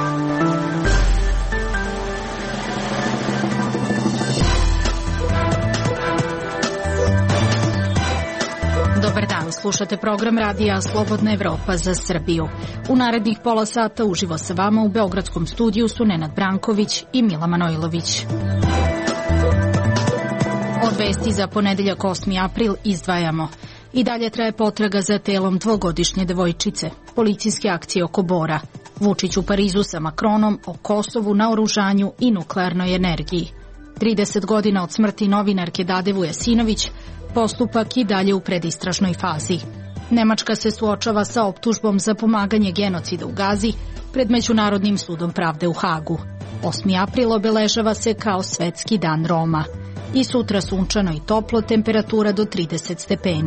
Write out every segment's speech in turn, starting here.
Dobar dan, slušate program radija Slobodna Evropa za Srbiju. U narednih pola sata uživo sa vama u beogradskom studiju su Nenad Branković i Mila Manojlović. Od vesti za ponedeljak 8. april izdvajamo. I dalje traje potraga za telom dvogodišnje devojčice. Policijske akcije oko Bora. Vučić u Parizu sa Makronom o Kosovu, naoružanju i nuklearnoj energiji. 30 godina od smrti novinarke Dade Vujasinović, postupak i dalje u predistražnoj fazi. Nemačka se suočava sa optužbom za pomaganje genocida u Gazi pred Međunarodnim sudom pravde u Hagu. 8. april obeležava se kao Svetski dan Roma. I sutra sunčano i toplo, temperatura do 30 stepeni.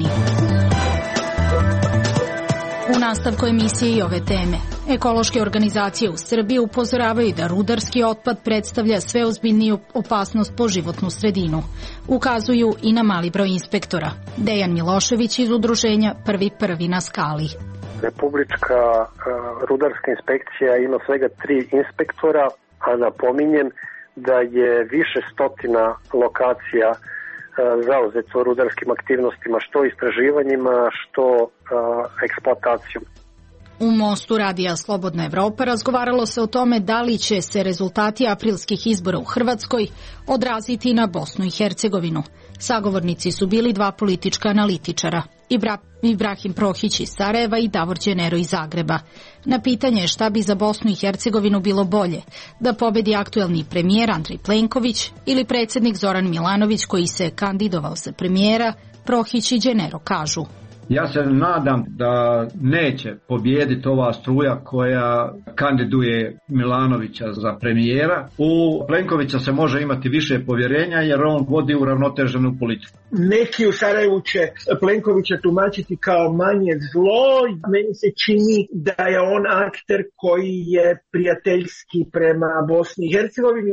U nastavku emisije i ove teme. Ekološke organizacije u Srbiji upozoravaju da rudarski otpad predstavlja sve ozbiljniju opasnost po životnu sredinu. Ukazuju i na mali broj inspektora. Dejan Milošević iz udruženja Prvi na skali. Republička rudarska inspekcija ima svega 3 inspektora, a napominjem da je više stotina lokacija zauzeto rudarskim aktivnostima, što istraživanjima, što eksploatacijom. U Mostu radija Slobodna Evropa razgovaralo se o tome da li će se rezultati aprilskih izbora u Hrvatskoj odraziti na Bosnu i Hercegovinu. Sagovornici su bili 2 politička analitičara, Ibrahim Prohić iz Sarajeva i Davor Đenero iz Zagreba. Na pitanje šta bi za Bosnu i Hercegovinu bilo bolje, da pobedi aktuelni premijer Andrej Plenković ili predsjednik Zoran Milanović koji se kandidovao za premijera, Prohić i Đenero kažu: ja se nadam da neće pobijediti ova struja koja kandiduje Milanovića za premijera. U Plenkovića se može imati više povjerenja jer on vodi uravnoteženu politiku. Neki u Sarajevu će Plenkovića tumačiti kao manje zlo. Meni se čini da je on akter koji je prijateljski prema Bosni i Hercegovini.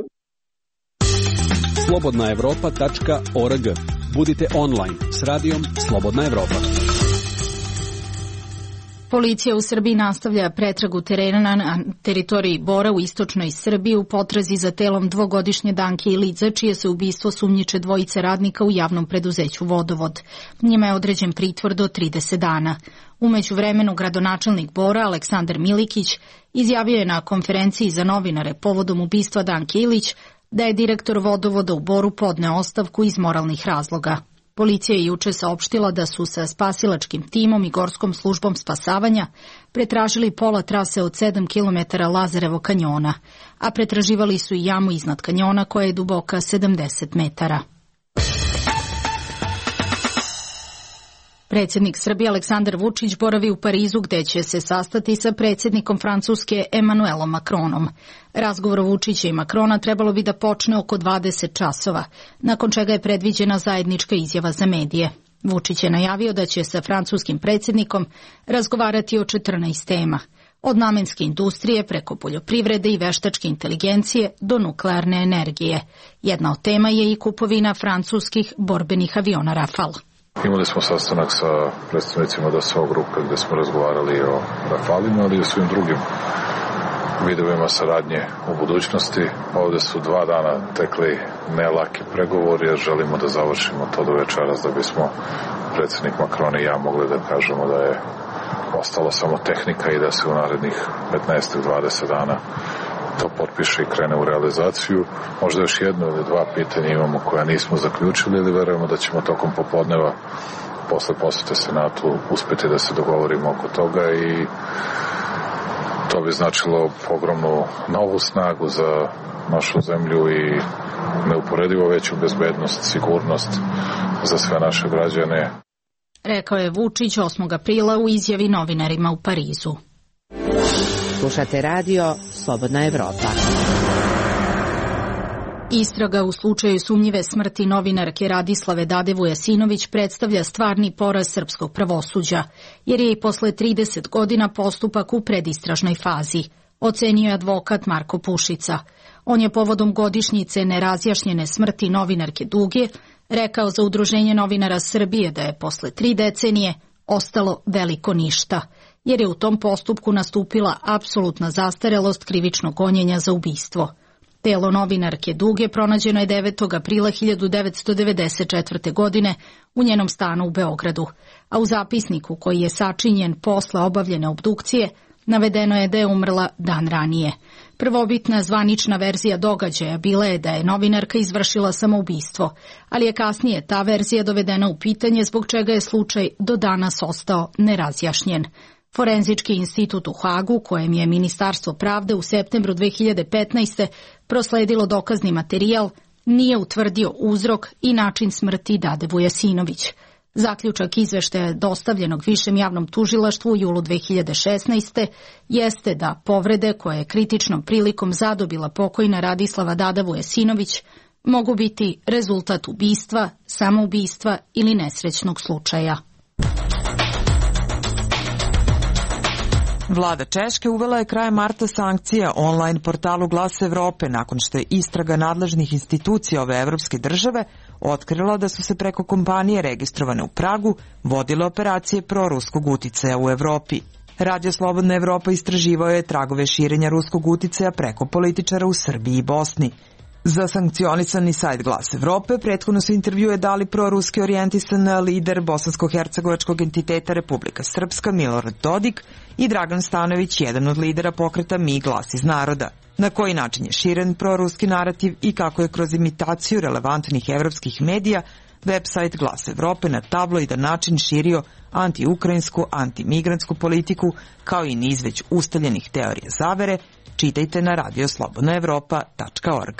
slobodnaevropa.org. Budite online s radijom Slobodna Evropa. Policija u Srbiji nastavlja pretragu terena na teritoriji Bora u istočnoj Srbiji u potrazi za telom dvogodišnje Danke Ilić, za čije se ubistvo sumnjiče 2 radnika u javnom preduzeću Vodovod. Njima je određen pritvor do 30 dana. U međuvremenu gradonačelnik Bora Aleksandar Milikić izjavio je na konferenciji za novinare povodom ubistva Danke Ilić da je direktor Vodovoda u Boru podneo ostavku iz moralnih razloga. Policija je juče saopštila da su sa spasilačkim timom i gorskom službom spasavanja pretražili pola trase od 7 km Lazarevo kanjona, a pretraživali su i jamu iznad kanjona koja je duboka 70 metara. Predsjednik Srbije Aleksandar Vučić boravi u Parizu gde će se sastati sa predsjednikom Francuske Emmanuelom Macronom. Razgovor Vučića i Macrona trebalo bi da počne oko 20 časova, nakon čega je predviđena zajednička izjava za medije. Vučić je najavio da će sa francuskim predsjednikom razgovarati o 14 tema, od namenske industrije preko poljoprivrede i veštačke inteligencije do nuklearne energije. Jedna od tema je i kupovina francuskih borbenih aviona Rafale. Imali smo sastanak sa predstavnicima DSO grupe gde smo razgovarali o Rafalima, ali i o svim drugim vidovima saradnje u budućnosti. Ovde su 2 dana tekli nelaki pregovori, jer želimo da završimo to do večeras da bismo predsjednik Macron i ja mogli da kažemo da je ostalo samo tehnika i da se u narednih 15-20 dana to potpiše i krene u realizaciju. Možda još 1 ili 2 pitanja imamo koja nismo zaključili, ili verujemo da ćemo tokom popodneva posle posete Senatu uspeti da se dogovorimo oko toga, i to bi značilo ogromnu novu snagu za našu zemlju i neuporedivo veću bezbednost, sigurnost za sve naše građane. Rekao je Vučić 8. aprila u izjavi novinarima u Parizu. Slušate radio Slobodna Evropa. Istraga u slučaju sumnjive smrti novinarke Radislave Dade Vujasinović predstavlja stvarni poraz srpskog pravosuđa, jer je i posle 30 godina postupak u predistražnoj fazi, ocenio je advokat Marko Pušica. On je povodom godišnjice nerazjašnjene smrti novinarke Duge rekao za Udruženje novinara Srbije da je posle 3 decenije ostalo veliko ništa. jer je u tom postupku nastupila apsolutna zastarelost krivičnog gonjenja za ubistvo. Telo novinarke Duge pronađeno je 9. aprila 1994. godine u njenom stanu u Beogradu, a u zapisniku koji je sačinjen posle obavljene obdukcije navedeno je da je umrla dan ranije. Prvobitna zvanična verzija događaja bila je da je novinarka izvršila samoubistvo, ali je kasnije ta verzija dovedena u pitanje zbog čega je slučaj do danas ostao nerazjašnjen. Forenzički institut u Hagu, kojem je Ministarstvo pravde u septembru 2015. prosledilo dokazni materijal, nije utvrdio uzrok i način smrti Dade Vujasinović. Zaključak izveštaja dostavljenog Višem javnom tužilaštvu u julu 2016. jeste da povrede koje je kritičnom prilikom zadobila pokojna Radislava Dada Vujasinović mogu biti rezultat ubistva, samoubistva ili nesrećnog slučaja. Vlada Češke uvela je krajem marta sankcija online portalu Glas Evrope nakon što je istraga nadležnih institucija ove evropske države otkrila da su se preko kompanije registrovane u Pragu vodile operacije proruskog uticaja u Evropi. Radio Slobodna Evropa istraživao je tragove širenja ruskog uticaja preko političara u Srbiji i Bosni. Za sankcionisani sajt Glas Evrope prethodno su intervjue dali proruski orijentisan lider bosansko-hercegovačkog entiteta Republika Srpska Milorad Dodik i Dragan Stanojević, jedan od lidera pokreta Mi glas iz naroda. Na koji način je širen proruski narativ i kako je kroz imitaciju relevantnih evropskih medija website Glas Evrope na tabloidan način širio anti-ukrajinsku, anti-migrantsku politiku, kao i niz već ustaljenih teorija zavere, čitajte na radioslobodnaevropa.org.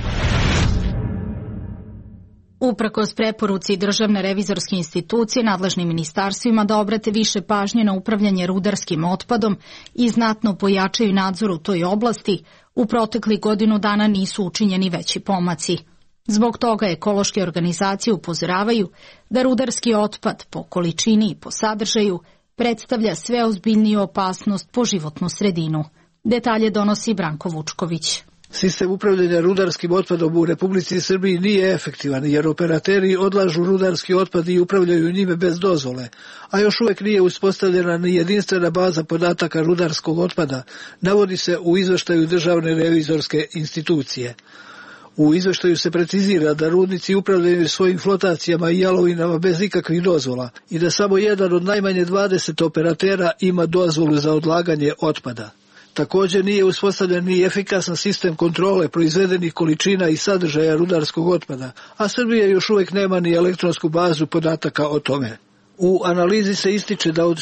Uprkos preporuci Državne revizorske institucije nadležnim ministarstvima da obrate više pažnje na upravljanje rudarskim otpadom i znatno pojačaju nadzor u toj oblasti, u proteklih godinu dana nisu učinjeni veći pomaci. Zbog toga ekološke organizacije upozoravaju da rudarski otpad po količini i po sadržaju predstavlja sve ozbiljniju opasnost po životnu sredinu. Detalje donosi Branko Vučković. Sistem upravljanja rudarskim otpadom u Republici Srbiji nije efektivan jer operateri odlažu rudarski otpad i upravljaju njime bez dozvole, a još uvek nije uspostavljena ni jedinstvena baza podataka rudarskog otpada, navodi se u izveštaju Državne revizorske institucije. U izveštaju se precizira da rudnici upravljaju svojim flotacijama i jalovinama bez ikakvih dozvola i da samo jedan od najmanje 20 operatera ima dozvolu za odlaganje otpada. Također nije uspostavljen ni efikasan sistem kontrole proizvedenih količina i sadržaja rudarskog otpada, a Srbija još uvijek nema ni elektronsku bazu podataka o tome. U analizi se ističe da od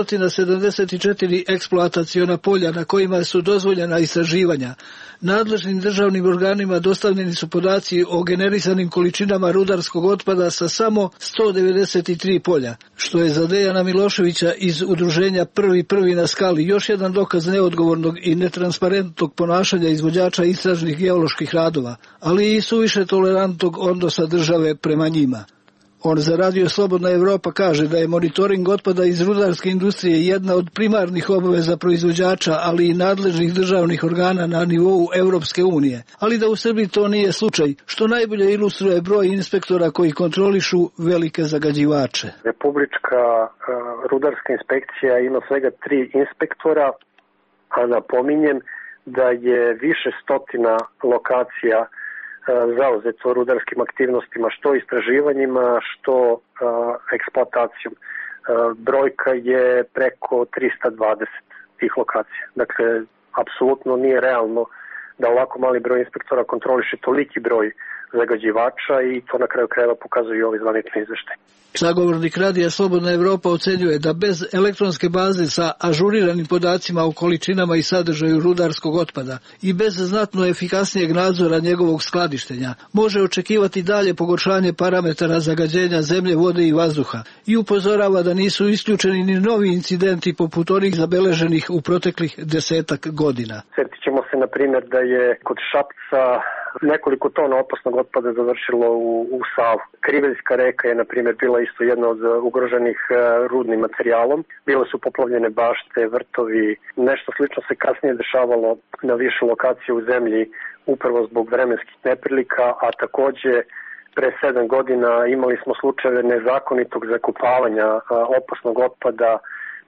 674 eksploataciona polja na kojima su dozvoljena istraživanja, nadležnim državnim organima dostavljeni su podaci o generisanim količinama rudarskog otpada sa samo 193 polja, što je za Dejana Miloševića iz udruženja Prvi na skali još jedan dokaz neodgovornog i netransparentnog ponašanja izvođača istražnih geoloških radova, ali i suviše tolerantnog odnosa države prema njima. On za Radio Slobodna Evropa kaže da je monitoring otpada iz rudarske industrije jedna od primarnih obaveza proizvođača, ali i nadležnih državnih organa na nivou Evropske unije, ali da u Srbiji to nije slučaj, što najbolje ilustruje broj inspektora koji kontrolišu velike zagađivače. Republička rudarska inspekcija ima svega 3 inspektora, a napominjem da je više stotina lokacija zauzeto rudarskim aktivnostima, što istraživanjima, što eksploatacijom. Brojka je preko 320 tih lokacija. Dakle, apsolutno nije realno da ovako mali broj inspektora kontroliše toliki broj zagađivača i to na kraju krajeva pokazuju i ovi zvanični izveštaj. Sagovornik Radija Slobodna Evropa ocenjuje da bez elektronske baze sa ažuriranim podacima o količinama i sadržaju rudarskog otpada i bez znatno efikasnijeg nadzora njegovog skladištenja može očekivati dalje pogoršanje parametara zagađenja zemlje, vode i vazduha i upozorava da nisu isključeni ni novi incidenti poput onih zabeleženih u proteklih 10 godina. Sjetit ćemo se na primjer da je kod Šapca nekoliko tona opasnog otpada završilo u Savu. Kriveljska reka je, na primjer, bila isto jedna od ugroženih rudnim materijalom. Bile su poplavljene bašte, vrtovi. Nešto slično se kasnije dešavalo na više lokacije u zemlji upravo zbog vremenskih neprilika, a takođe pre 7 godina imali smo slučajeve nezakonitog zakopavanja opasnog otpada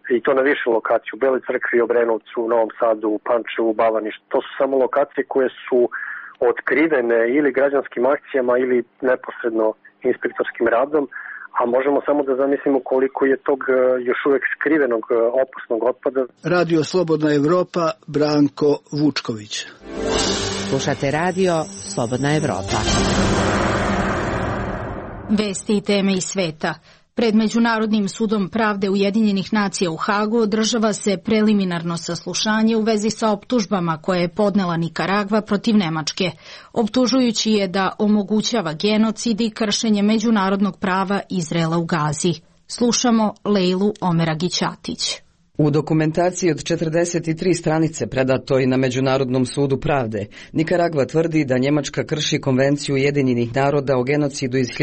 i to na više lokacije, u Beloj Crkvi, Obrenovcu, u Novom Sadu, u Pančevu, u Bavaništu. To su samo lokacije koje su otkrivene ili građanskim akcijama ili neposredno inspektorskim radom, a možemo samo da zamislimo koliko je tog još uvek skrivenog opasnog otpada. Radio Slobodna Evropa, Branko Vučković. Slušate radio Slobodna Evropa. Vesti i teme iz sveta. Pred Međunarodnim sudom pravde Ujedinjenih nacija u Hagu održava se preliminarno saslušanje u vezi sa optužbama koje je podnela Nikaragva protiv Nemačke, optužujući je da omogućava genocid i kršenje međunarodnog prava Izraela u Gazi. Slušamo Lejlu Omeragić-Atić. U dokumentaciji od 43 stranice predatoj na Međunarodnom sudu pravde, Nikaragva tvrdi da Njemačka krši Konvenciju Ujedinjenih naroda o genocidu iz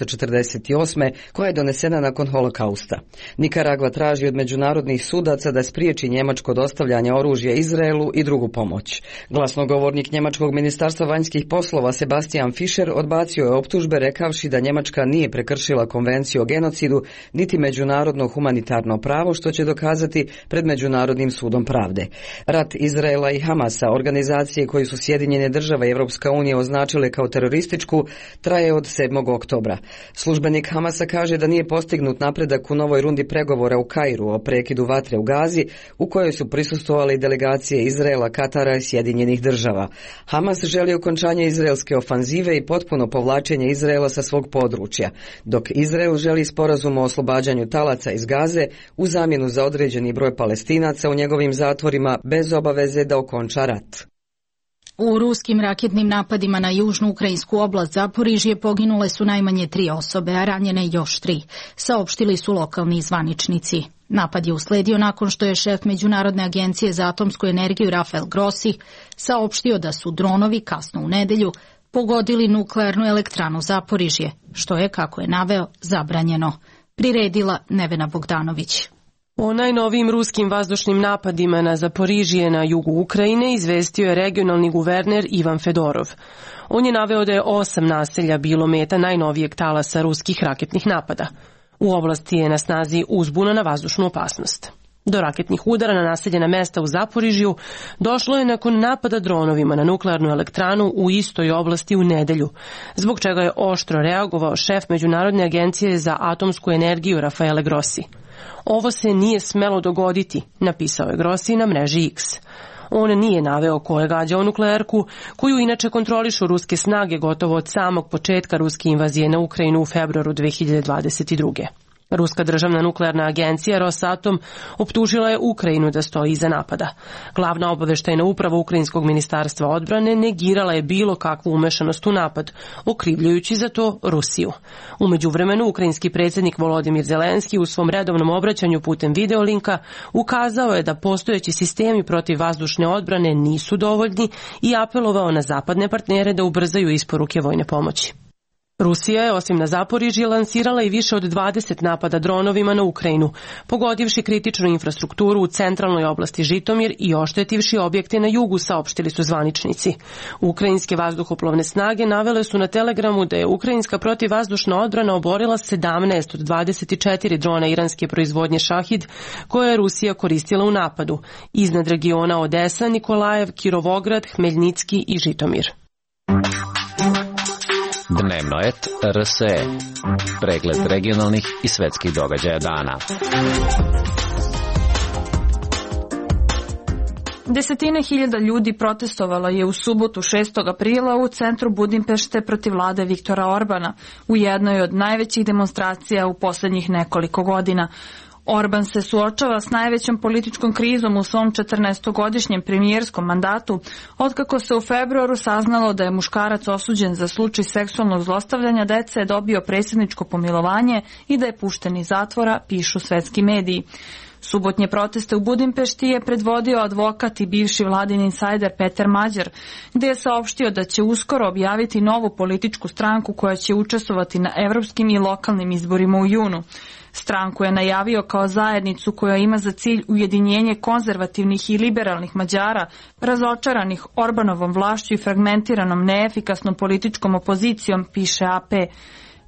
1948. koja je donesena nakon holokausta. Nikaragva traži od međunarodnih sudaca da spriječi njemačko dostavljanje oružja Izraelu i drugu pomoć. Glasnogovornik Njemačkog ministarstva vanjskih poslova Sebastian Fischer odbacio je optužbe rekavši da Njemačka nije prekršila Konvenciju o genocidu niti međunarodno humanitarno pravo, što će dokazati pred Međunarodnim sudom pravde. Rat Izraela i Hamasa, organizacije koje su Sjedinjene države i Evropska unija označile kao terorističku, traje od 7. oktobra. Službenik Hamasa kaže da nije postignut napredak u novoj rundi pregovora u Kairu o prekidu vatre u Gazi, u kojoj su prisustvovali delegacije Izraela, Katara i Sjedinjenih država. Hamas želi okončanje izraelske ofanzive i potpuno povlačenje Izraela sa svog područja, dok Izrael želi sporazum o oslobađanju talaca iz Gaze u zamjenu za određeni broj Palestinaca u njegovim zatvorima bez obaveze da okonča rat. U ruskim raketnim napadima na južnu ukrajinsku oblast Zaporižje poginule su najmanje 3 osobe, a ranjene još 3, saopštili su lokalni zvaničnici. Napad je usledio nakon što je šef Međunarodne agencije za atomsku energiju Rafael Grossi saopštio da su dronovi kasno u nedelju pogodili nuklearnu elektranu Zaporižje, što je, kako je naveo, zabranjeno. Priredila Nevena Bogdanović. O najnovijim ruskim vazdušnim napadima na Zaporižje na jugu Ukrajine izvestio je regionalni guverner Ivan Fedorov. On je naveo da je 8 naselja bilo meta najnovijeg talasa ruskih raketnih napada. U oblasti je na snazi uzbuna na vazdušnu opasnost. Do raketnih udara na naseljena mesta u Zaporižju došlo je nakon napada dronovima na nuklearnu elektranu u istoj oblasti u nedelju, zbog čega je oštro reagovao šef Međunarodne agencije za atomsku energiju Rafael Grossi. Ovo se nije smelo dogoditi, napisao je Grossi na mreži X. On nije naveo ko je gađao nuklearku, koju inače kontrolišu ruske snage gotovo od samog početka ruske invazije na Ukrajinu u februaru 2022. Ruska državna nuklearna agencija Rosatom optužila je Ukrajinu da stoji iza napada. Glavna obaveštajna uprava Ukrajinskog ministarstva odbrane negirala je bilo kakvu umešanost u napad, okrivljujući za to Rusiju. U međuvremenu, ukrajinski predsjednik Volodimir Zelenski u svom redovnom obraćanju putem videolinka ukazao je da postojeći sistemi protiv vazdušne odbrane nisu dovoljni i apelovao na zapadne partnere da ubrzaju isporuke vojne pomoći. Rusija je osim na Zaporižje lansirala i više od 20 napada dronovima na Ukrajinu, pogodivši kritičnu infrastrukturu u centralnoj oblasti Žitomir i oštetivši objekte na jugu, saopštili su zvaničnici. Ukrajinske vazduhoplovne snage navele su na Telegramu da je ukrajinska protivvazdušna odbrana oborila 17 od 24 drona iranske proizvodnje Šahid, koje je Rusija koristila u napadu, iznad regiona Odesa, Nikolajev, Kirovograd, Hmeljnicki i Žitomir. Dnevno et RSE. Pregled regionalnih i svetskih događaja dana. Desetine hiljada ljudi protestovalo je u subotu 6. aprila u centru Budimpešte protiv vlade Viktora Orbana, u jednoj od najvećih demonstracija u posljednjih nekoliko godina. Orban se suočava s najvećom političkom krizom u svom 14-godišnjem premijerskom mandatu, otkako se u februaru saznalo da je muškarac osuđen za slučaj seksualnog zlostavljanja dece dobio predsjedničko pomilovanje i da je pušten iz zatvora, pišu svetski mediji. Subotnje proteste u Budimpešti je predvodio advokat i bivši vladin insajder Peter Mađar, gdje je saopštio da će uskoro objaviti novu političku stranku koja će učestvovati na evropskim i lokalnim izborima u junu. Stranku je najavio kao zajednicu koja ima za cilj ujedinjenje konzervativnih i liberalnih Mađara, razočaranih Orbanovom vlašću i fragmentiranom neefikasnom političkom opozicijom, piše AP.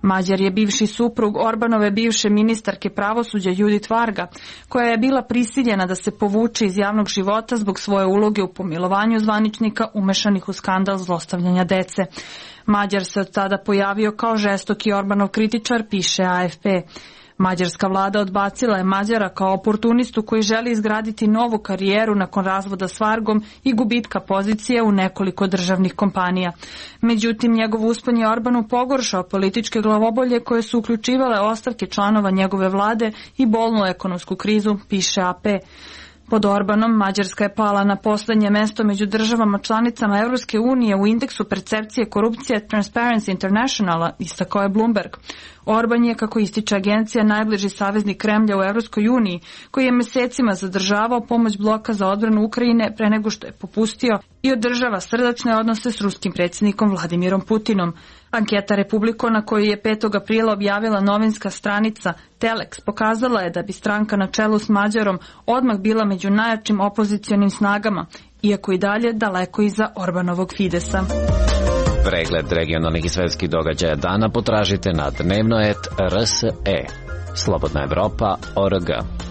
Mađar je bivši suprug Orbanove bivše ministarke pravosuđa Judith Varga, koja je bila prisiljena da se povuče iz javnog života zbog svoje uloge u pomilovanju zvaničnika umešanih u skandal zlostavljanja dece. Mađar se od tada pojavio kao žestoki Orbanov kritičar, piše AFP. Mađarska vlada odbacila je Mađara kao oportunistu koji želi izgraditi novu karijeru nakon razvoda s Vargom i gubitka pozicije u nekoliko državnih kompanija. Međutim, njegov uspon je Orbanu pogoršao političke glavobolje koje su uključivale ostavke članova njegove vlade i bolnu ekonomsku krizu, piše AP. Pod Orbanom Mađarska je pala na poslednje mesto među državama članicama Evropske unije u indeksu percepcije korupcije Transparency Internationala, istakao je Bloomberg. Orban je, kako ističe agencija, najbliži saveznik Kremlja u Evropskoj uniji, koji je mesecima zadržavao pomoć bloka za odbranu Ukrajine pre nego što je popustio i održava srdačne odnose s ruskim predsjednikom Vladimirom Putinom. Anketa Republikona koju je 5. aprila objavila novinska stranica Telex pokazala je da bi stranka na čelu s Mađarom odmah bila među najjačim opozicionim snagama, iako i dalje daleko iza Orbanovog Fidesa. Pregled regionalnih i svetskih događaja dana potražite na dnevnoet.rse. Slobodna Evropa.org.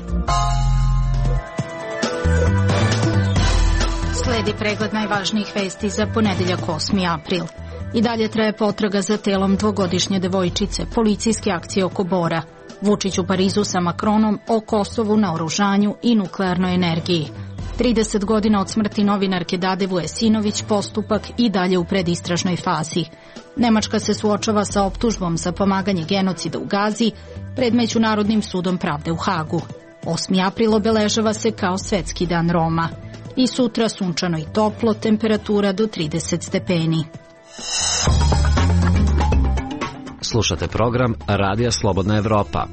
Sledi pregled najvažnijih vesti za ponedeljak 8. april. I dalje traje potraga za telom dvogodišnje devojčice, policijske akcije oko Bora. Vučić u Parizu sa Makronom o Kosovu, naoružanju i nuklearnoj energiji. 30 godina od smrti novinarke Dade Vujesinović, postupak i dalje u predistražnoj fazi. Nemačka se suočava sa optužbom za pomaganje genocida u Gazi pred Međunarodnim sudom pravde u Hagu. 8. april obeležava se kao Svetski dan Roma. I sutra sunčano i toplo, temperatura do 30 stepeni. Slušate program Radija Slobodna Evropa.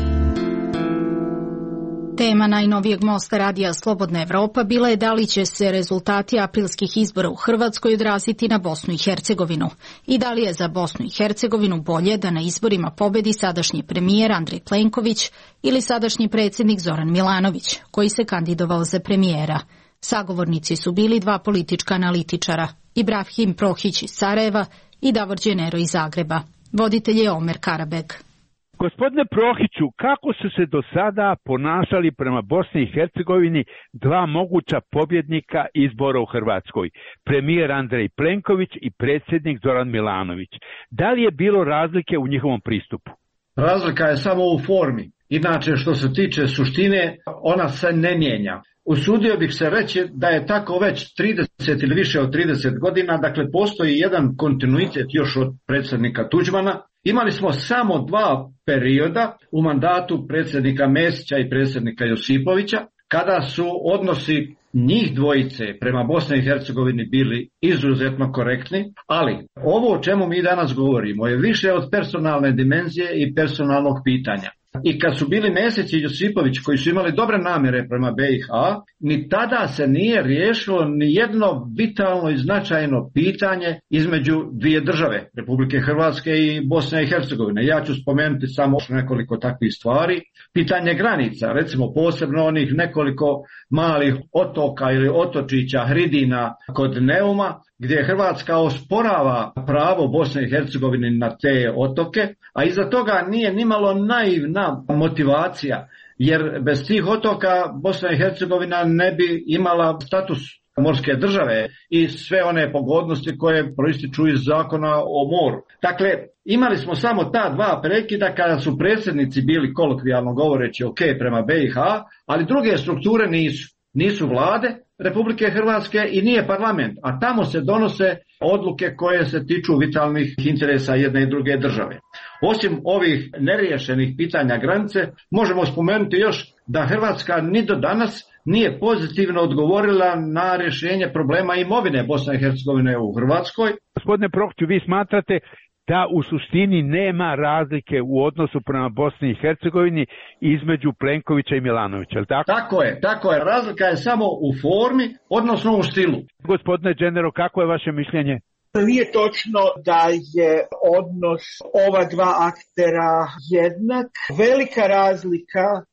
Tema najnovijeg mosta Radija Slobodna Evropa bila je da li će se rezultati aprilskih izbora u Hrvatskoj odraziti na Bosnu i Hercegovinu i da li je za Bosnu i Hercegovinu bolje da na izborima pobedi sadašnji premijer Andrej Plenković ili sadašnji predsjednik Zoran Milanović, koji se kandidovao za premijera. Sagovornici su bili dva politička analitičara, Ibrahim Prohić iz Sarajeva i Davor Đenero iz Zagreba. Voditelj je Omer Karabeg. Gospodine Prohiću, kako su se do sada ponašali prema Bosni i Hercegovini dva moguća pobjednika izbora u Hrvatskoj, premijer Andrej Plenković i predsjednik Zoran Milanović? Da li je bilo razlike u njihovom pristupu? Razlika je samo u formi. Inače, što se tiče suštine, ona se ne mijenja. Usudio bih se reći da je tako već 30 ili više od 30 godina, dakle postoji jedan kontinuitet još od predsjednika Tuđmana. Imali smo samo dva perioda u mandatu predsjednika Mesića i predsjednika Josipovića, kada su odnosi njih dvojice prema Bosni i Hercegovini bili izuzetno korektni, ali ovo o čemu mi danas govorimo je više od personalne dimenzije i personalnog pitanja. I kad su bili Mesić i Josipović koji su imali dobre namjere prema BiH, ni tada se nije riješilo ni jedno vitalno i značajno pitanje između dvije države, Republike Hrvatske i Bosne i Hercegovine. Ja ću spomenuti samo nekoliko takvih stvari. Pitanje granica, recimo posebno onih nekoliko malih otoka ili otočića, hridina kod Neuma, gdje Hrvatska osporava pravo Bosne i Hercegovine na te otoke, a iza toga nije nimalo naivna motivacija, jer bez tih otoka Bosna i Hercegovina ne bi imala status morske države i sve one pogodnosti koje proističu iz zakona o moru. Dakle, imali smo samo ta dva prekida kada su predsjednici bili kolokvijalno govoreći ok prema BiH, ali druge strukture nisu. Nisu vlade Republike Hrvatske i nije parlament, a tamo se donose odluke koje se tiču vitalnih interesa jedne i druge države. Osim ovih neriješenih pitanja granice, možemo spomenuti još da Hrvatska ni do danas nije pozitivno odgovorila na rješenje problema imovine Bosne i Hercegovine u Hrvatskoj. Gospodine Prohiću, vi smatrate da u suštini nema razlike u odnosu prema Bosni i Hercegovini između Plenkovića i Milanovića, je li tako? Tako je. Razlika je samo u formi, odnosno u stilu. Gospodine Đenero, kako je vaše mišljenje? Nije točno da je odnos ova dva aktera jednak. Velika razlika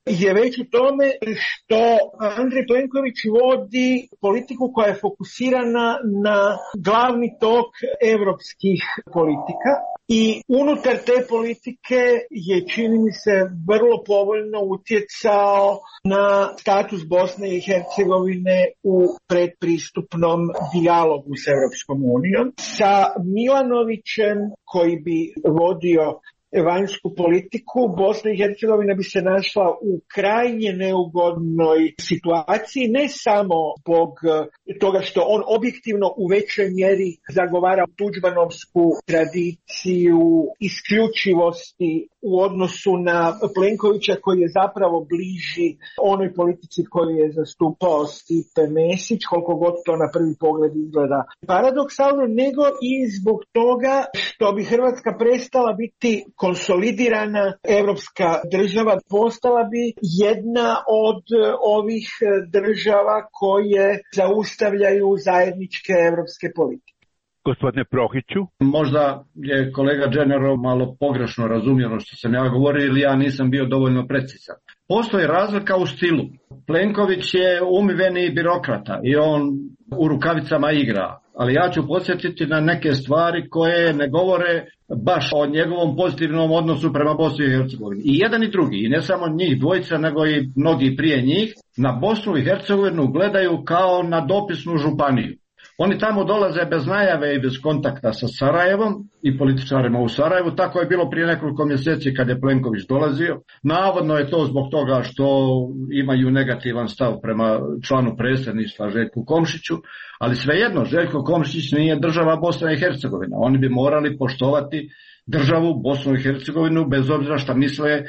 je već u tome što Andrej Plenković vodi politiku koja je fokusirana na glavni tok evropskih politika i unutar te politike je, čini mi se, vrlo povoljno utjecao na status Bosne i Hercegovine u predpristupnom dijalogu s Europskom unijom. Sa Milanovićem, koji bi vodio vanjsku politiku, Bosna i Hercegovina bi se našla u krajnje neugodnoj situaciji, ne samo zbog toga što on objektivno u većoj mjeri zagovara tuđmanovsku tradiciju isključivosti u odnosu na Plenkovića, koji je zapravo bliži onoj politici koju je zastupao Stipe Mesić, koliko god to na prvi pogled izgleda paradoksalno, nego i zbog toga što bi Hrvatska prestala biti konsolidirana evropska država, postala bi jedna od ovih država koje zaustavljaju zajedničke evropske politike. Gospodine Prohiću. Možda je kolega Dženero malo pogrešno razumjelo što sam ja govorio ili ja nisam bio dovoljno precizan. Postoji razlika u stilu. Plenković je umiveni birokrata i on u rukavicama igra, ali ja ću podsjetiti na neke stvari koje ne govore baš o njegovom pozitivnom odnosu prema Bosni i Hercegovini. I jedan i drugi, i ne samo njih dvojica, nego i mnogi prije njih, na Bosnu i Hercegovinu gledaju kao na dopisnu županiju. Oni tamo dolaze bez najave i bez kontakta sa Sarajevom i političarima u Sarajevu. Tako je bilo prije nekoliko mjeseci kad je Plenković dolazio. Navodno je to zbog toga što imaju negativan stav prema članu predsjedništva Željku Komšiću, ali svejedno Željko Komšić nije država Bosna i Hercegovina. Oni bi morali poštovati državu Bosnu i Hercegovinu bez obzira šta misle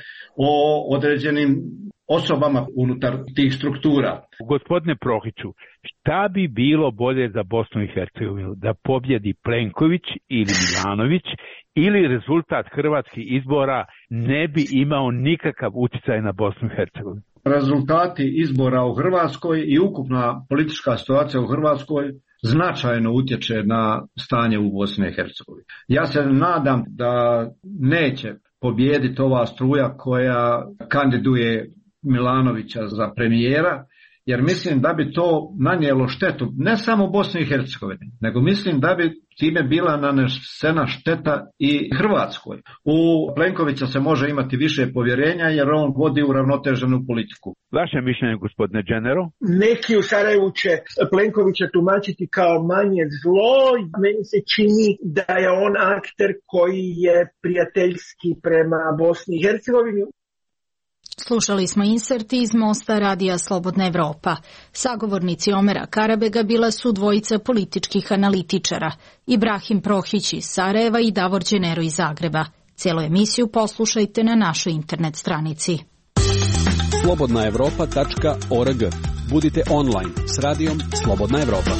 o određenim osobama unutar tih struktura. Gospodine Prohiću, šta bi bilo bolje za Bosnu i Hercegovinu? Da pobjedi Plenković ili Milanović ili rezultat hrvatskih izbora ne bi imao nikakav utjecaj na Bosnu i Hercegovinu? Rezultati izbora u Hrvatskoj i ukupna politička situacija u Hrvatskoj značajno utječe na stanje u Bosni i Hercegovini. Ja se nadam da neće pobijediti ova struja koja kandiduje Milanovića za premijera, jer mislim da bi to nanijelo štetu ne samo Bosni i Hercegovini, nego mislim da bi time bila nanesena šteta i Hrvatskoj. U Plenkovića se može imati više povjerenja jer on vodi uravnoteženu politiku. Vaše mišljenje, gospodine Dženero? Neki u Sarajevu će Plenkovića tumačiti kao manje zlo. Meni se čini da je on akter koji je prijateljski prema Bosni i Hercegovini. Slušali smo insert iz Mosta radija Slobodna Evropa. Sagovornici Omera Karabega bila su dvojica političkih analitičara, Ibrahim Prohić iz Sarajeva i Davor Dženero iz Zagreba. Cijelu emisiju poslušajte na našoj internet stranici. slobodnaevropa.org. Budite online s radijom Slobodna Evropa.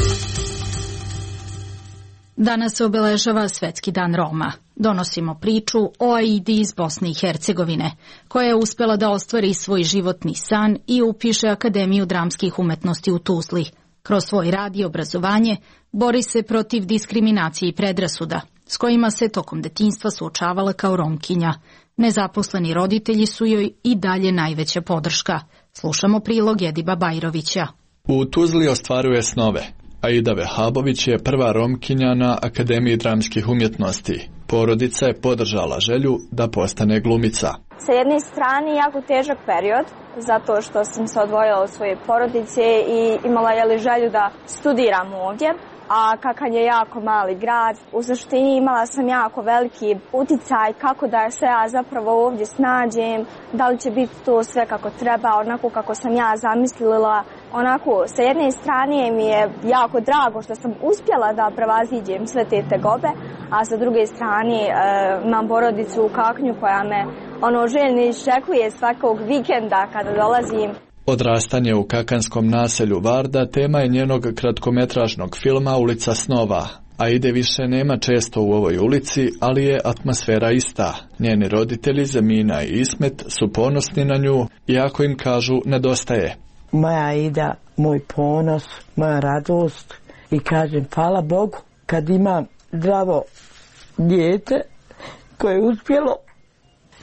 Danas se obeležava Svetski dan Roma. Donosimo priču o Aidi iz Bosne i Hercegovine, koja je uspjela da ostvari svoj životni san i upiše Akademiju dramskih umetnosti u Tuzli. Kroz svoj rad i obrazovanje bori se protiv diskriminacije i predrasuda, s kojima se tokom detinjstva suočavala kao Romkinja. Nezaposleni roditelji su joj i dalje najveća podrška. Slušamo prilog Ediba Bajrovića. U Tuzli ostvaruje snove. Aida Vehabović je prva Romkinja na Akademiji dramskih umjetnosti. Porodica je podržala želju da postane glumica. Sa jedne strane jako težak period, zato što sam se odvojila od svoje porodice i imala želju da studiram ovdje. A Kakanj je jako mali grad, u suštini imala sam jako veliki uticaj kako da se ja zapravo ovdje snađem, da li će biti to sve kako treba, onako kako sam ja zamislila. Onako, sa jedne strane mi je jako drago što sam uspjela da prevaziđem sve te tegobe, a sa druge strane imam porodicu u Kaknju koja me željno iščekuje svakog vikenda kada dolazim. Odrastanje u kakanskom naselju Varda tema je njenog kratkometražnog filma Ulica snova. Aide više nema često u ovoj ulici, ali je atmosfera ista. Njeni roditelji Zemina i Ismet su ponosni na nju, iako im kažu nedostaje. Moja Aida, moj ponos, moja radost i kažem hvala Bogu kad imam zdravo dijete koje je uspjelo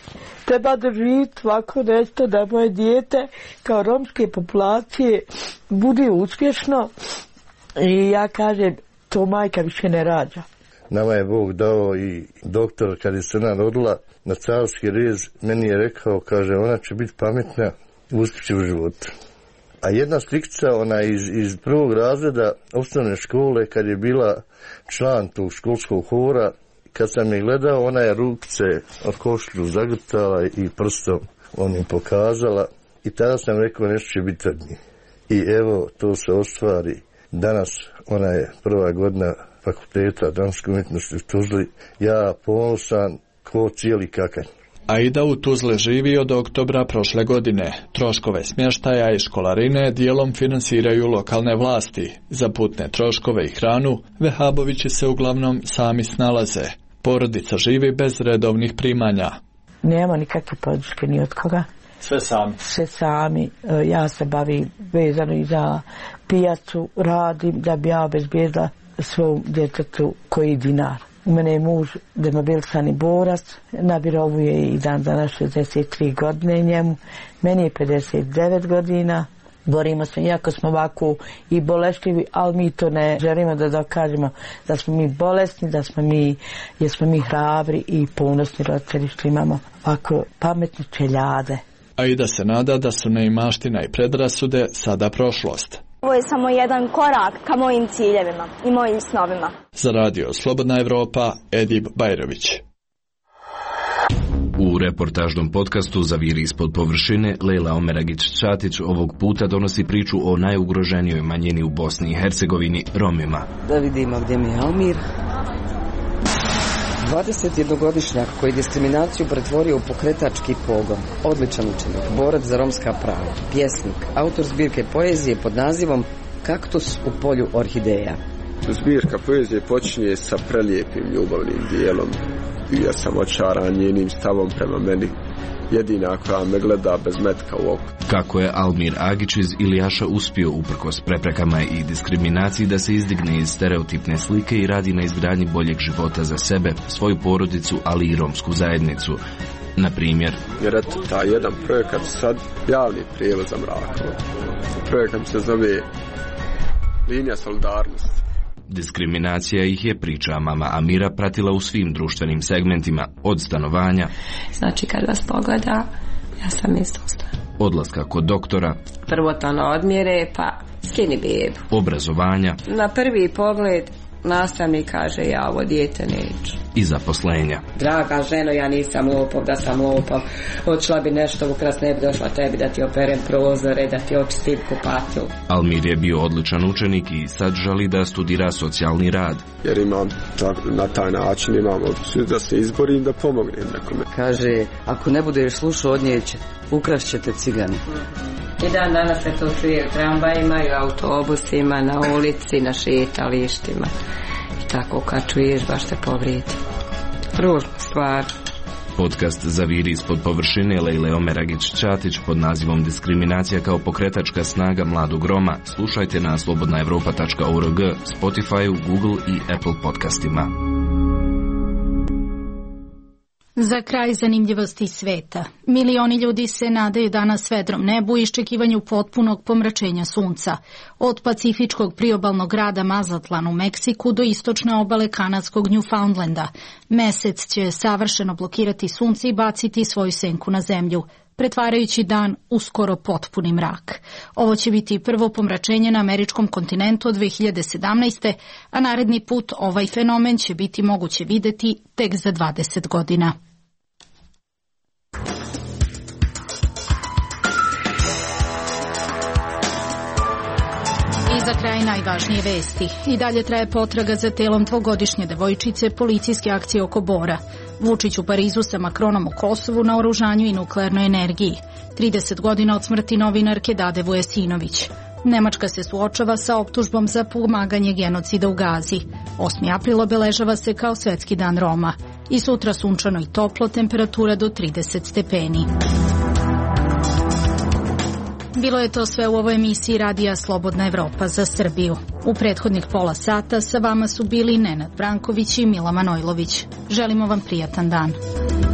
treba doživjeti ovako nešto da moje dijete kao romske populacije bude uspješno i ja kažem, to majka više ne rađa. Nama je Bog dao i doktor kad je se rodila na carski rez, meni je rekao, kaže, ona će biti pametna, uspjeće u životu. A jedna slikica, ona iz prvog razreda osnovne škole, kad je bila član tog školskog hora, kad sam je gledao, ona je rukice od košlju zagrtala i prstom on je pokazala i tada sam rekao nešto će biti od njih. I evo, to se ostvari. Danas ona je prva godina fakulteta dramske umjetnosti u Tuzli. Ja ponosan ko cijeli kakanj. Aida u Tuzle živi od oktobra prošle godine. Troškove smještaja i školarine dijelom finansiraju lokalne vlasti. Za putne troškove i hranu Vehabovići se uglavnom sami snalaze. Porodica živi bez redovnih primanja. Nema nikakve podrške ni od koga. Sve sami? Sve sami. Ja se bavim vezano i za pijacu, radim da bi ja obezbijedila svom djetetu koji dinar. U mene je muž demobilisani borac, na birovu je i dan danas 63 godine njemu, meni je 59 godina. Borimo se, iako smo ovako i bolešljivi, ali mi to ne želimo da dokažemo da smo mi bolesni, jer smo mi hrabri i ponosni roditelji što imamo ovako pametne čeljade. Aida se nada da su neimaština i predrasude sada prošlost. Ovo je samo jedan korak ka mojim ciljevima i mojim snovima. Za radio Slobodna Evropa, Edip Bajrović. U reportažnom podcastu Zaviri ispod površine, Lejla Omeragić-Čatić ovog puta donosi priču o najugroženijoj manjini u Bosni i Hercegovini, Romima. Da vidimo gdje mi je Almir. 21-godišnjak koji diskriminaciju pretvorio u pokretački pogon, odličan učenik, borac za romska prava, pjesnik, autor zbirke poezije pod nazivom Kaktus u polju orhideja. Zbirka poezije počinje sa prelijepim ljubavnim dijelom i ja sam očaran njenim stavom prema meni, jedina koja me gleda bez metka u oku. Kako je Almir Agić iz Ilijaša uspio uprkos preprekama i diskriminaciji da se izdigne iz stereotipne slike i radi na izgradnji boljeg života za sebe, svoju porodicu, ali i romsku zajednicu. Na primjer, jer eto, taj jedan projekat sad javni prijevoz za Mrakovo. Projekat se zove Linija solidarnosti. Diskriminacija ih je, priča mama Amira, pratila u svim društvenim segmentima, od stanovanja. Znači kad vas pogleda, ja sam istosta. Odlaska kod doktora. Prvotno odmjere, pa skini bebu. Obrazovanja. Na prvi pogled nastavnik kaže ja ovo dijete neću. I zaposlenja. Draga ženo, ja nisam lopov, da sam lopov. Odšla bi nešto ukras, ne bi došla tebi da ti operem prozore, da ti očistim kupatlu. Almir je bio odličan učenik i sad želi da studira socijalni rad. Jer na taj način imam opciju da se izborim, da pomognem nekome. Kaže, ako ne budeš slušao od nje, ukrast ćete cigani. I dan danas se to čuje u tramvajima i u autobusima, na ulici, na šetalištima. I tako kad čuješ baš te povrijedi. Ružna stvar. Podcast Zaviri ispod površine Lejle Omeragić-Čatić pod nazivom Diskriminacija kao pokretačka snaga mladog Roma slušajte na slobodnaevropa.org, Spotify, Google i Apple podcastima. Za kraj zanimljivosti sveta. Milioni ljudi se nadaju danas vedrom nebu i iščekivanju potpunog pomračenja sunca. Od pacifičkog priobalnog grada Mazatlan u Meksiku do istočne obale kanadskog Newfoundlanda. Mesec će savršeno blokirati sunce i baciti svoju senku na zemlju, pretvarajući dan u skoro potpuni mrak. Ovo će biti prvo pomračenje na američkom kontinentu od 2017. a naredni put ovaj fenomen će biti moguće videti tek za 20 godina. I za kraj najvažnije vesti. I dalje traje potraga za telom dvogodišnje devojčice, policijske akcije oko Bora. Vučić u Parizu sa Makronom u Kosovu na oružanju i nuklearnoj energiji. 30 godina od smrti novinarke Dade Vujasinović. Nemačka se suočava sa optužbom za pomaganje genocida u Gazi. 8. april obeležava se kao Svetski dan Roma. I sutra sunčano i toplo, temperatura do 30 stepeni. Bilo je to sve u ovoj emisiji Radija Slobodna Evropa za Srbiju. U prethodnih pola sata sa vama su bili Nenad Branković i Mila Manojlović. Želimo vam prijatan dan.